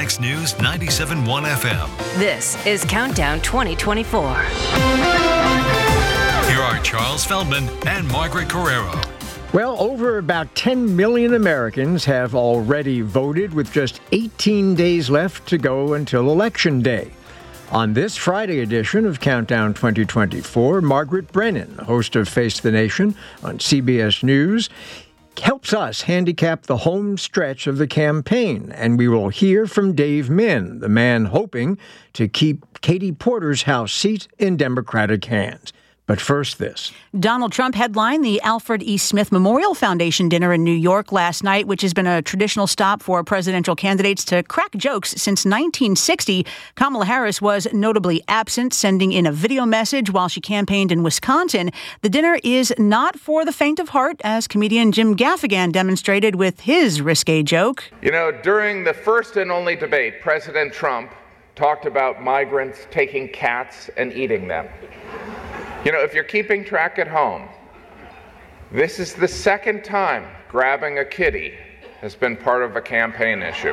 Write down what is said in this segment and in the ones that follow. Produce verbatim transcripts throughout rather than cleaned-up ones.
Fox News ninety-seven point one F M. This is Countdown twenty twenty-four. Here are Charles Feldman and Margaret Carrero. Well, over about ten million Americans have already voted, with just eighteen days left to go until Election Day. On this Friday edition of Countdown twenty twenty-four, Margaret Brennan, host of Face the Nation on C B S News, helps us handicap the home stretch of the campaign, and we will hear from Dave Min, the man hoping to keep Katie Porter's House seat in Democratic hands. But first, this. Donald Trump headlined the Alfred E. Smith Memorial Foundation dinner in New York last night, which has been a traditional stop for presidential candidates to crack jokes since nineteen sixty. Kamala Harris was notably absent, sending in a video message while she campaigned in Wisconsin. The dinner is not for the faint of heart, as comedian Jim Gaffigan demonstrated with his risque joke. You know, during the first and only debate, President Trump talked about migrants taking cats and eating them. You know, if you're keeping track at home, this is the second time grabbing a kitty has been part of a campaign issue.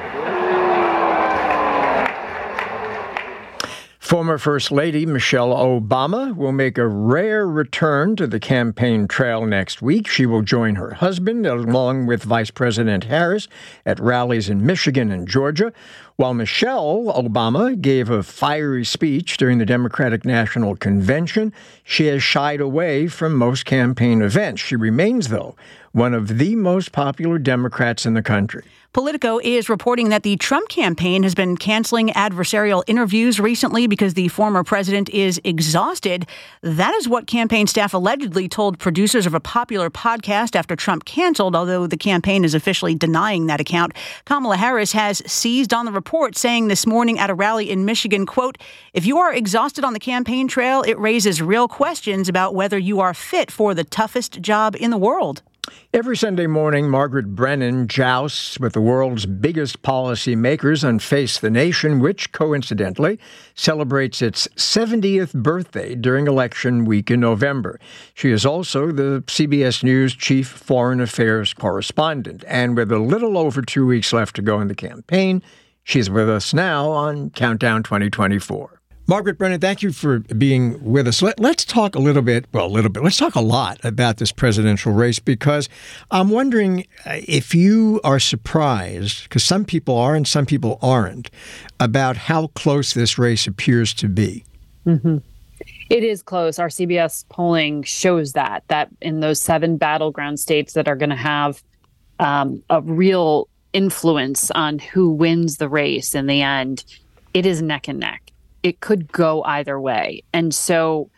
Former First Lady Michelle Obama will make a rare return to the campaign trail next week. She will join her husband, along with Vice President Harris, at rallies in Michigan and Georgia. While Michelle Obama gave a fiery speech during the Democratic National Convention, she has shied away from most campaign events. She remains, though, one of the most popular Democrats in the country. Politico is reporting that the Trump campaign has been canceling adversarial interviews recently because the former president is exhausted. That is what campaign staff allegedly told producers of a popular podcast after Trump canceled, although the campaign is officially denying that account. Kamala Harris has seized on the report, saying this morning at a rally in Michigan, quote, "If you are exhausted on the campaign trail, it raises real questions about whether you are fit for the toughest job in the world." Every Sunday morning, Margaret Brennan jousts with the world's biggest policymakers on Face the Nation, which, coincidentally, celebrates its seventieth birthday during election week in November. She is also the C B S News chief foreign affairs correspondent. And with a little over two weeks left to go in the campaign, she's with us now on Countdown twenty twenty-four. Margaret Brennan, thank you for being with us. Let, let's talk a little bit, well, a little bit, let's talk a lot about this presidential race, because I'm wondering if you are surprised, because some people are and some people aren't, about how close this race appears to be. Mm-hmm. It is close. Our C B S polling shows that, that in those seven battleground states that are going to have um, a real influence on who wins the race in the end, it is neck and neck. It could go either way. And so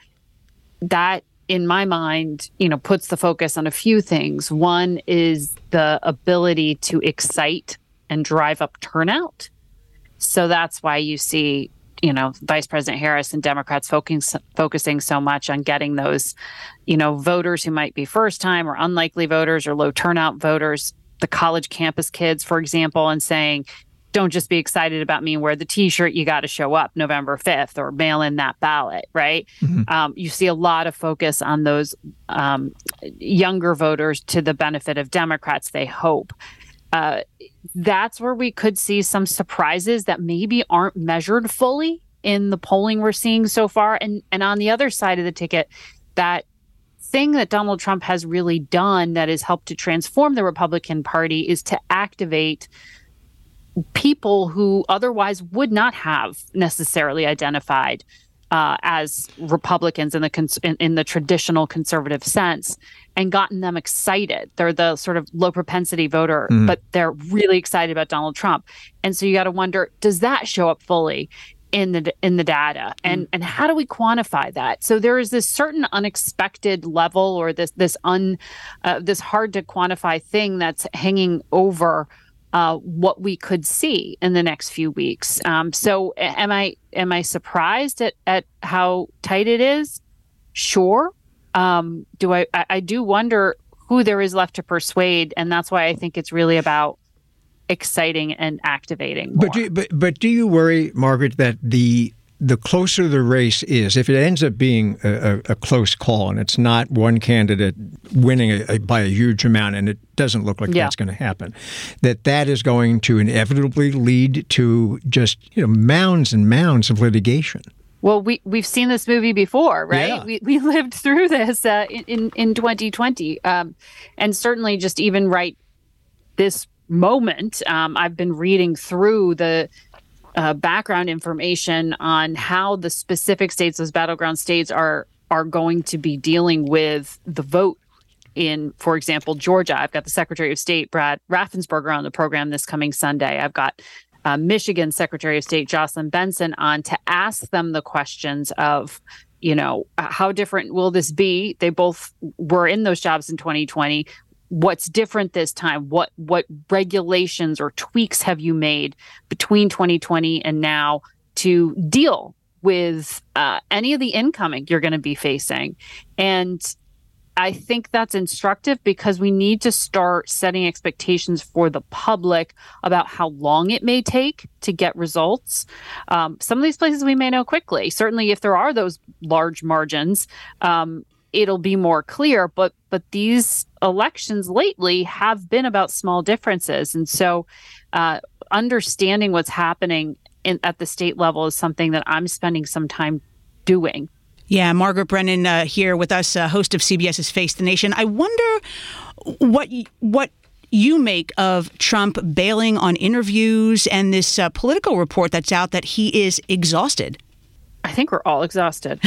that, in my mind, you know, puts the focus on a few things. One is the ability to excite and drive up turnout. So that's why you see, you know, Vice President Harris and Democrats focusing focusing so much on getting those, you know, voters who might be first time or unlikely voters or low turnout voters, the college campus kids, for example, and saying, don't just be excited about me and wear the T-shirt. You got to show up November fifth or mail in that ballot, right? Mm-hmm. Um, you see a lot of focus on those um, younger voters to the benefit of Democrats, they hope. Uh, that's where we could see some surprises that maybe aren't measured fully in the polling we're seeing so far. And, and on the other side of the ticket, that thing that Donald Trump has really done that has helped to transform the Republican Party is to activate people who otherwise would not have necessarily identified uh, as Republicans in the cons- in, in the traditional conservative sense, and gotten them excited. They're the sort of low propensity voter, mm. but they're really excited about Donald Trump. And so you got to wonder, does that show up fully in the in the data, and mm. and how do we quantify that? So there is this certain unexpected level, or this this un uh, this hard to quantify thing that's hanging over Uh, what we could see in the next few weeks. Um, so am I am I surprised at, at how tight it is? Sure. Um, do I, I I do wonder who there is left to persuade, and that's why I think it's really about exciting and activating more. But do, but but do you worry, Margaret, that the the closer the race is, if it ends up being a, a, a close call and it's not one candidate winning a, a, by a huge amount, and it doesn't look like yeah. that's going to happen, that that is going to inevitably lead to just, you know, mounds and mounds of litigation. Well, we, we've seen this movie before, right? Yeah. We we lived through this uh, in, in twenty twenty. Um, and certainly just even right this moment, um, I've been reading through the uh, background information on how the specific states, those battleground states, are are going to be dealing with the vote in, for example, Georgia. I've got the Secretary of State, Brad Raffensperger, on the program this coming Sunday. I've got Uh, Michigan Secretary of State Jocelyn Benson on to ask them the questions of, you know, how different will this be? They both were in those jobs in twenty twenty. What's different this time? What what regulations or tweaks have you made between twenty twenty and now to deal with uh, any of the incoming you're going to be facing? And I think that's instructive because we need to start setting expectations for the public about how long it may take to get results. Um, some of these places we may know quickly. Certainly, if there are those large margins, um, it'll be more clear. But but these elections lately have been about small differences. And so uh, understanding what's happening in, at the state level is something that I'm spending some time doing. Yeah, Margaret Brennan uh, here with us, uh, host of CBS's Face the Nation. I wonder what what you make of Trump bailing on interviews and this uh, Politico report that's out that he is exhausted. I think we're all exhausted.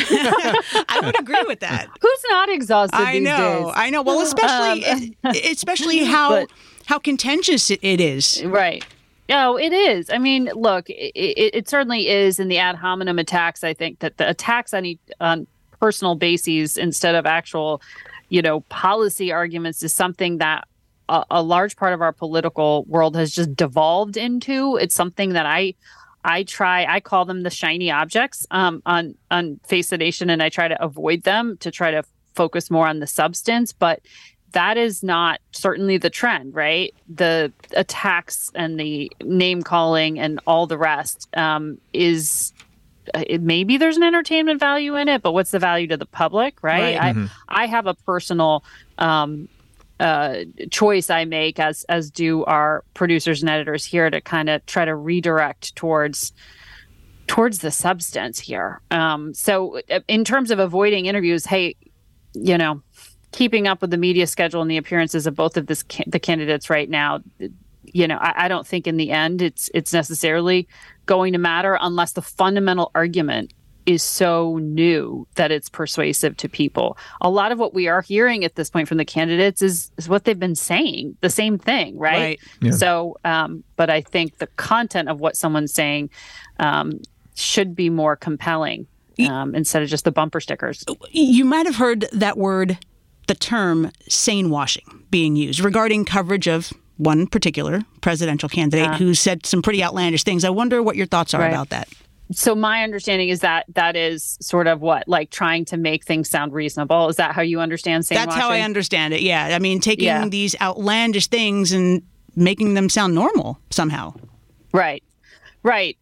I would agree with that. Who's not exhausted I these know, days? I know. Well, especially um, especially how but, how contentious it is. Right. No, it is. I mean, look, it, it, it certainly is in the ad hominem attacks. I think that the attacks on, on personal bases instead of actual, you know, policy arguments is something that a, a large part of our political world has just devolved into. It's something that I I try, I call them the shiny objects um, on, on Face the Nation, and I try to avoid them to try to focus more on the substance. But that is not certainly the trend, right? The attacks and the name calling and all the rest um, is it, maybe there's an entertainment value in it, but what's the value to the public, right? Right. I, Mm-hmm. I have a personal um, uh, choice I make, as as do our producers and editors here, to kind of try to redirect towards towards the substance here. Um, so in terms of avoiding interviews, hey, you know, keeping up with the media schedule and the appearances of both of this ca- the candidates right now, you know, I, I don't think in the end it's it's necessarily going to matter unless the fundamental argument is so new that it's persuasive to people. A lot of what we are hearing at this point from the candidates is, is what they've been saying, the same thing, right? Right. Yeah. So, um, but I think the content of what someone's saying um, should be more compelling um, instead of just the bumper stickers. You might have heard that word, the term sane washing, being used regarding coverage of one particular presidential candidate Uh, who said some pretty outlandish things. I wonder what your thoughts are Right. about that. So my understanding is that that is sort of what, like trying to make things sound reasonable. Is that how you understand sane That's washing? how I understand it. Yeah. I mean, taking Yeah. these outlandish things and making them sound normal somehow. Right. Right.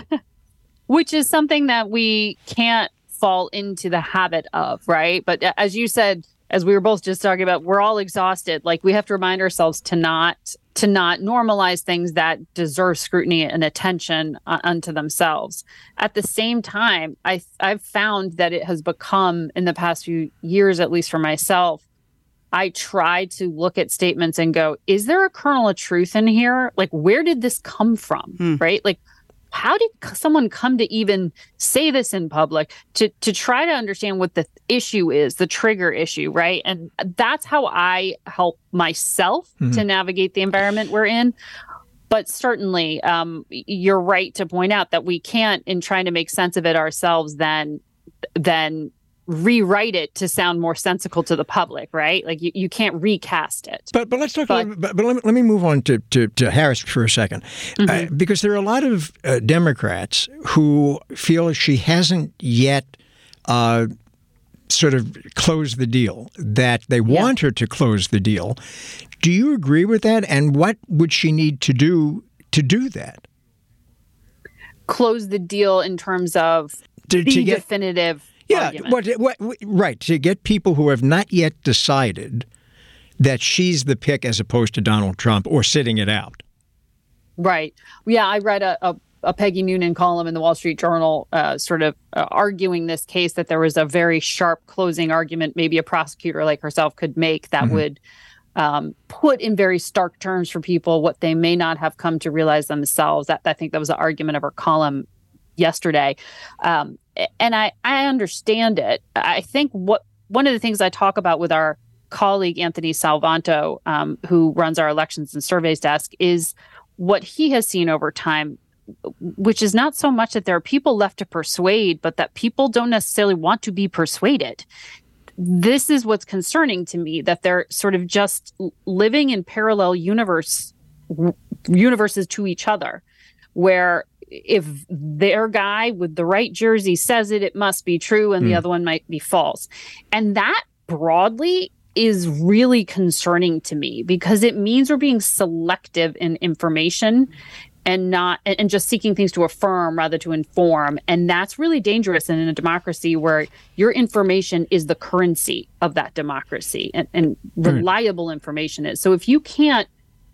Which is something that we can't fall into the habit of, right? But as you said, as we were both just talking about, we're all exhausted. Like, we have to remind ourselves to not to not normalize things that deserve scrutiny and attention uh, unto themselves. At the same time, I I've found that it has become, in the past few years, at least for myself, I try to look at statements and go, is there a kernel of truth in here? Like, where did this come from? Hmm. Right? Like, how did someone come to even say this in public, to to try to understand what the issue is, the trigger issue, right? And that's how I help myself Mm-hmm. to navigate the environment we're in. But certainly, um, you're right to point out that we can't, in trying to make sense of it ourselves, then then rewrite it to sound more sensical to the public, right? Like, you, you can't recast it. But but let's talk. But- a little, but, but let, me, let me move on to, to, to Harris for a second, uh, because there are a lot of uh, Democrats who feel she hasn't yet uh, sort of closed the deal, that they want her to close the deal. Do you agree with that? And what would she need to do to do that? close the deal in terms of to, the to get, definitive yeah, argument. What, what, right, to get people who have not yet decided that she's the pick as opposed to Donald Trump, or sitting it out. Right. Yeah, I read a, a, a Peggy Noonan column in the Wall Street Journal uh, sort of uh, arguing this case that there was a very sharp closing argument maybe a prosecutor like herself could make that mm-hmm. would um, put in very stark terms for people what they may not have come to realize themselves. That I think that was the argument of her column yesterday. Um, and I, I understand it. I think what one of the things I talk about with our colleague Anthony Salvanto, um, who runs our elections and surveys desk, is what he has seen over time, which is not so much that there are people left to persuade, but that people don't necessarily want to be persuaded. This is what's concerning to me, that they're sort of just living in parallel universe universes to each other, where if their guy with the right jersey says it, it must be true, and mm. the other one might be false. And that broadly is really concerning to me, because it means we're being selective in information and not and just seeking things to affirm rather to inform. And that's really dangerous in a democracy where your information is the currency of that democracy, and, and reliable information is. So if you can't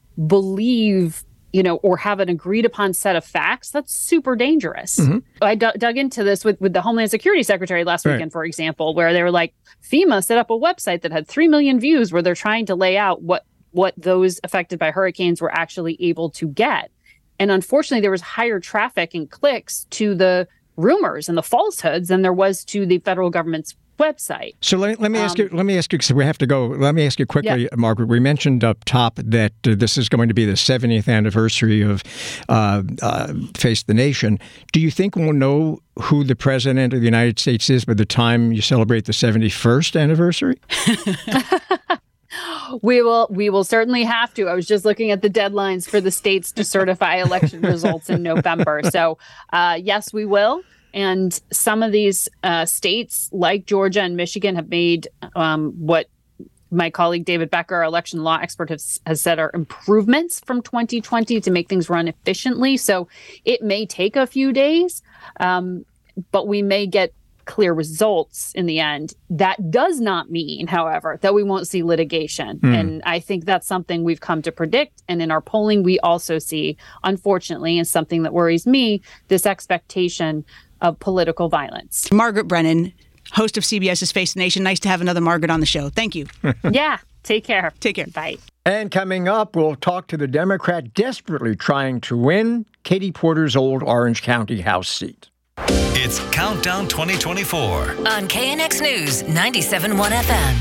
believe, you know, or have an agreed upon set of facts, that's super dangerous. Mm-hmm. I d- dug into this with, with the Homeland Security Secretary last right. weekend, for example, where they were like, FEMA set up a website that had three million views where they're trying to lay out what, what those affected by hurricanes were actually able to get. And unfortunately, there was higher traffic and clicks to the rumors and the falsehoods than there was to the federal government's website. So let, let me ask um, you, let me ask you, because we have to go, let me ask you quickly, yeah. Margaret, we mentioned up top that uh, this is going to be the seventieth anniversary of uh, uh, Face the Nation. Do you think we'll know who the president of the United States is by the time you celebrate the seventy-first anniversary? We will we will certainly have to. I was just looking at the deadlines for the states to certify election results in November. So, uh, yes, we will. And some of these uh, states, like Georgia and Michigan, have made um, what my colleague David Becker, our election law expert, has, has said are improvements from twenty twenty to make things run efficiently. So it may take a few days, um, but we may get clear results in the end. That does not mean, however, that we won't see litigation. Mm. And I think that's something we've come to predict. And in our polling, we also see, unfortunately, and something that worries me, this expectation of political violence. Margaret Brennan, host of CBS's Face the Nation. Nice to have another Margaret on the show. Thank you. Yeah. Take care. Take care. Bye. And coming up, we'll talk to the Democrat desperately trying to win Katie Porter's old Orange County House seat. It's Countdown twenty twenty-four on K N X News ninety-seven point one F M.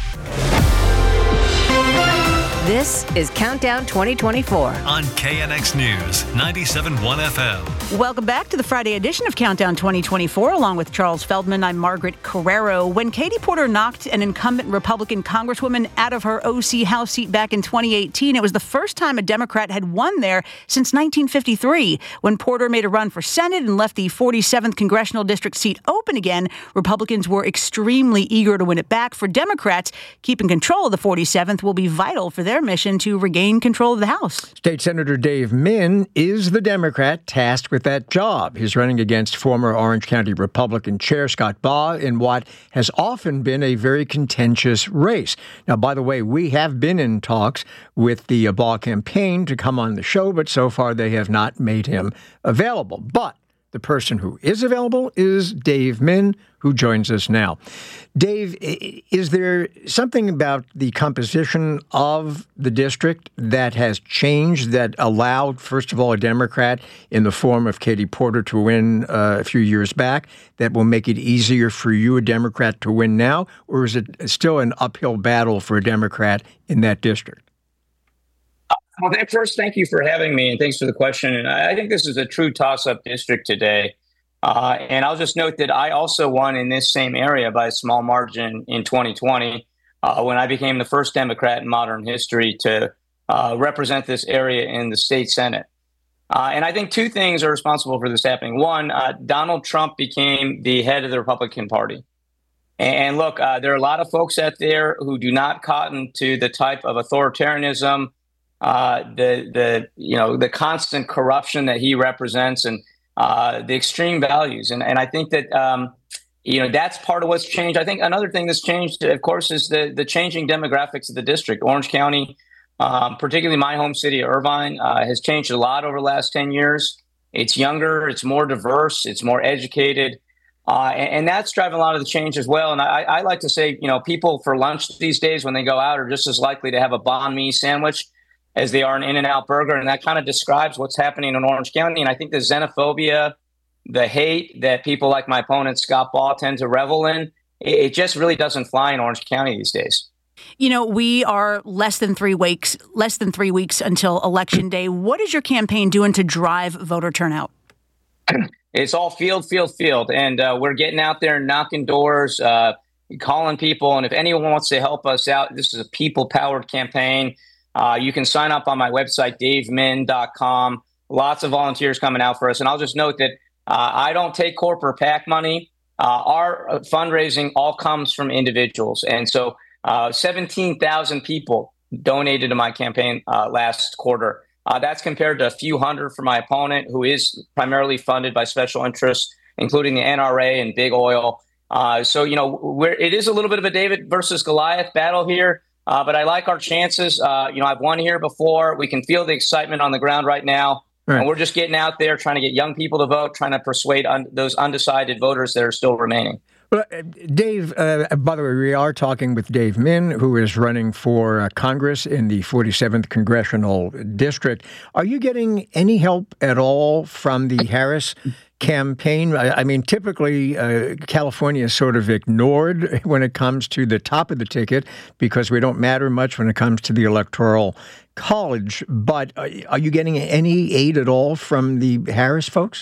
This is Countdown twenty twenty-four on K N X News ninety-seven point one F M. Welcome back to the Friday edition of Countdown twenty twenty-four. Along with Charles Feldman, I'm Margaret Carrero. When Katie Porter knocked an incumbent Republican congresswoman out of her O C House seat back in twenty eighteen, it was the first time a Democrat had won there since nineteen fifty-three. When Porter made a run for Senate and left the forty-seventh congressional district seat open again, Republicans were extremely eager to win it back. For Democrats, keeping control of the forty-seventh will be vital for their mission to regain control of the House. State Senator Dave Min is the Democrat tasked with that job. He's running against former Orange County Republican Chair Scott Baugh in what has often been a very contentious race. Now, by the way, we have been in talks with the Baugh campaign to come on the show, but so far they have not made him available. But the person who is available is Dave Min, who joins us now. Dave, is there something about the composition of the district that has changed that allowed, first of all, a Democrat in the form of Katie Porter to win uh, a few years back that will make it easier for you, a Democrat, to win now? Or is it still an uphill battle for a Democrat in that district? Well, first, thank you for having me, and thanks for the question. And I think this is a true toss-up district today. Uh, and I'll just note that I also won in this same area by a small margin in twenty twenty uh, when I became the first Democrat in modern history to uh, represent this area in the state Senate. Uh, and I think two things are responsible for this happening. One, uh, Donald Trump became the head of the Republican Party. And look, uh, there are a lot of folks out there who do not cotton to the type of authoritarianism, uh, the the you know the constant corruption that he represents, and uh, the extreme values. And, and I think that, um, you know, that's part of what's changed. I think another thing that's changed, of course, is the, the changing demographics of the district. Orange County, um, particularly my home city of Irvine, uh, has changed a lot over the last ten years. It's younger, it's more diverse, it's more educated. Uh, and, and that's driving a lot of the change as well. And I, I like to say, you know, people for lunch these days when they go out are just as likely to have a banh mi sandwich as they are an In-N-Out burger. And that kind of describes what's happening in Orange County. And I think the xenophobia, the hate that people like my opponent, Scott Baugh, tend to revel in, it, it just really doesn't fly in Orange County these days. You know, we are less than three weeks, less than three weeks until Election Day. What is your campaign doing to drive voter turnout? It's all field, field, field. And uh, we're getting out there and knocking doors, uh, calling people. And if anyone wants to help us out, this is a people-powered campaign. Uh, you can sign up on my website, dave min dot com. Lots of volunteers coming out for us. And I'll just note that uh, I don't take corporate PAC money. Uh, our fundraising all comes from individuals. And so uh, seventeen thousand people donated to my campaign uh, last quarter. Uh, that's compared to a few hundred for my opponent, who is primarily funded by special interests, including the N R A and big oil. Uh, so, you know, we're, it is a little bit of a David versus Goliath battle here, uh, but I like our chances. Uh, you know, I've won here before. We can feel the excitement on the ground right now. Right. And we're just getting out there, trying to get young people to vote, trying to persuade un- those undecided voters that are still remaining. Well, Dave, uh, by the way, we are talking with Dave Min, who is running for uh, Congress in the forty-seventh Congressional District. Are you getting any help at all from the Harris campaign? I, I mean, typically, uh, California is sort of ignored when it comes to the top of the ticket because we don't matter much when it comes to the Electoral College. But uh, are you getting any aid at all from the Harris folks?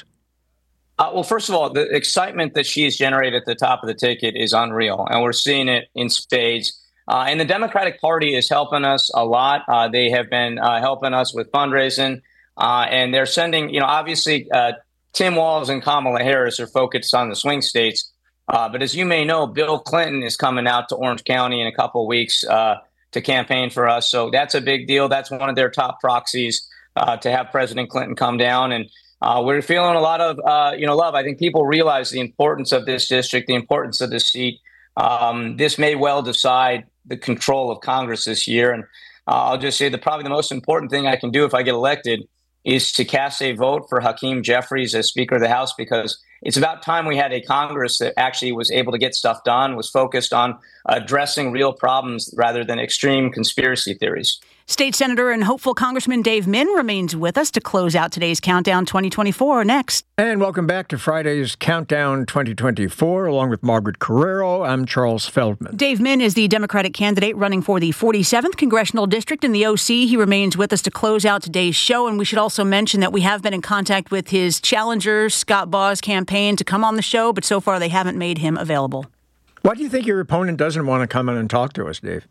Uh, well, first of all, the excitement that she has generated at the top of the ticket is unreal, and we're seeing it in spades. Uh, and the Democratic Party is helping us a lot. Uh, they have been uh, helping us with fundraising, uh, and they're sending, you know, obviously, uh, Tim Walz and Kamala Harris are focused on the swing states. Uh, but as you may know, Bill Clinton is coming out to Orange County in a couple of weeks uh, to campaign for us. So that's a big deal. That's one of their top proxies uh, to have President Clinton come down. And Uh, we're feeling a lot of, uh, you know, love. I think people realize the importance of this district, the importance of this seat. Um, this may well decide the control of Congress this year. And uh, I'll just say that probably the most important thing I can do if I get elected is to cast a vote for Hakeem Jeffries as Speaker of the House, because it's about time we had a Congress that actually was able to get stuff done, was focused on addressing real problems rather than extreme conspiracy theories. State Senator and hopeful Congressman Dave Min remains with us to close out today's Countdown twenty twenty-four. Next. And welcome back to Friday's Countdown twenty twenty-four, along with Margaret Carrero. I'm Charles Feldman. Dave Min is the Democratic candidate running for the forty-seventh Congressional District in the O C. He remains with us to close out today's show. And we should also mention that we have been in contact with his challenger, Scott Baugh's campaign, to come on the show, but so far they haven't made him available. Why do you think your opponent doesn't want to come in and talk to us, Dave?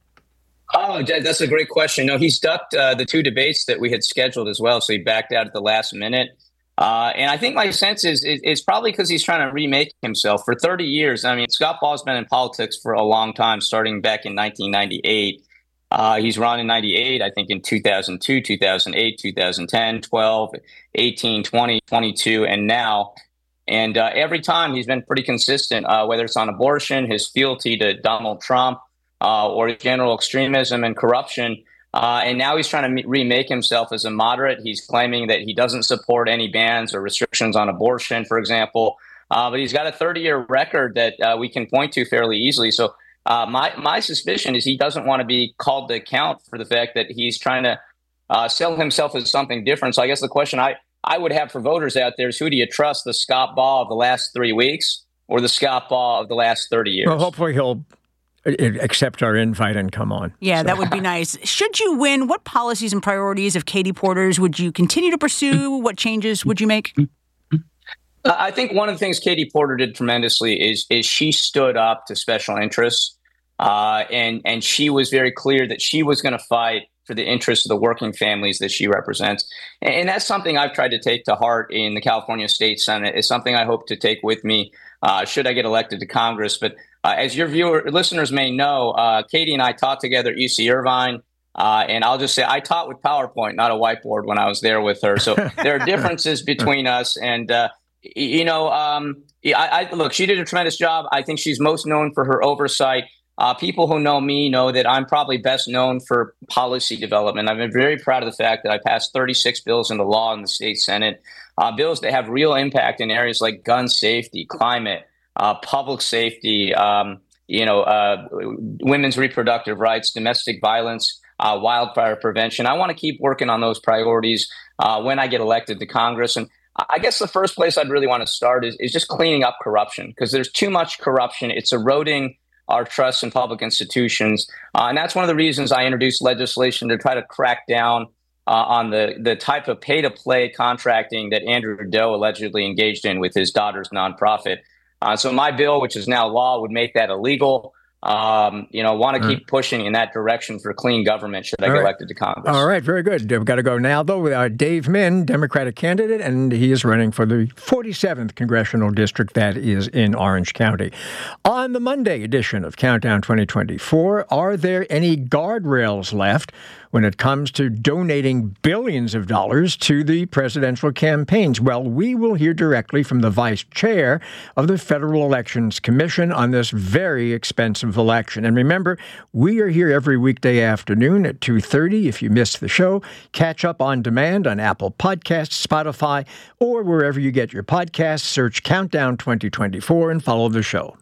Oh, that's a great question. No, he's ducked uh, the two debates that we had scheduled as well, so he backed out at the last minute. Uh, and I think my sense is it, it's probably because he's trying to remake himself. For thirty years, I mean, Scott Baugh's been in politics for a long time, starting back in nineteen ninety-eight. Uh, he's run in ninety-eight, I think in two thousand two, two thousand eight, two thousand ten, twelve, eighteen, twenty, twenty-two, and now. And uh, every time he's been pretty consistent, uh, whether it's on abortion, his fealty to Donald Trump, Uh, or general extremism and corruption. Uh, and now he's trying to m- remake himself as a moderate. He's claiming that he doesn't support any bans or restrictions on abortion, for example. Uh, but he's got a thirty-year record that uh, we can point to fairly easily. So uh, my, my suspicion is he doesn't want to be called to account for the fact that he's trying to uh, sell himself as something different. So I guess the question I, I would have for voters out there is, who do you trust, the Scott Baugh of the last three weeks or the Scott Baugh of the last thirty years? Well, hopefully he'll accept our invite and come on. Yeah, so. That would be nice. Should you win, what policies and priorities of Katie Porter's would you continue to pursue? What changes would you make? I think one of the things Katie Porter did tremendously is is she stood up to special interests, uh, and and she was very clear that she was going to fight for the interests of the working families that she represents. And, and that's something I've tried to take to heart in the California State Senate. It's something I hope to take with me uh, should I get elected to Congress. But Uh, as your viewer listeners may know, uh, Katie and I taught together at U C Irvine. Uh, and I'll just say I taught with PowerPoint, not a whiteboard, when I was there with her. So there are differences between us. And, uh, you know, um, I, I look, she did a tremendous job. I think she's most known for her oversight. Uh, people who know me know that I'm probably best known for policy development. I've been very proud of the fact that I passed thirty-six bills into law in the state Senate, uh, bills that have real impact in areas like gun safety, climate, uh, public safety, um, you know, uh, women's reproductive rights, domestic violence, uh, wildfire prevention. I want to keep working on those priorities uh, when I get elected to Congress. And I guess the first place I'd really want to start is, is just cleaning up corruption, because there's too much corruption. It's eroding our trust in public institutions. Uh, and that's one of the reasons I introduced legislation to try to crack down uh, on the, the type of pay-to-play contracting that Andrew Doe allegedly engaged in with his daughter's nonprofit. Uh, so my bill, which is now law, would make that illegal. Um, you know, want to keep pushing in that direction for clean government should I get right. elected to Congress. All right, very good. We've got to go now, though, with uh, Dave Min, Democratic candidate, and he is running for the forty-seventh Congressional District that is in Orange County. On the Monday edition of Countdown twenty twenty-four, are there any guardrails left when it comes to donating billions of dollars to the presidential campaigns? Well, we will hear directly from the vice chair of the Federal Elections Commission on this very expensive election. And remember, we are here every weekday afternoon at two thirty. If you missed the show, catch up on demand on Apple Podcasts, Spotify, or wherever you get your podcasts. Search Countdown twenty twenty-four and follow the show.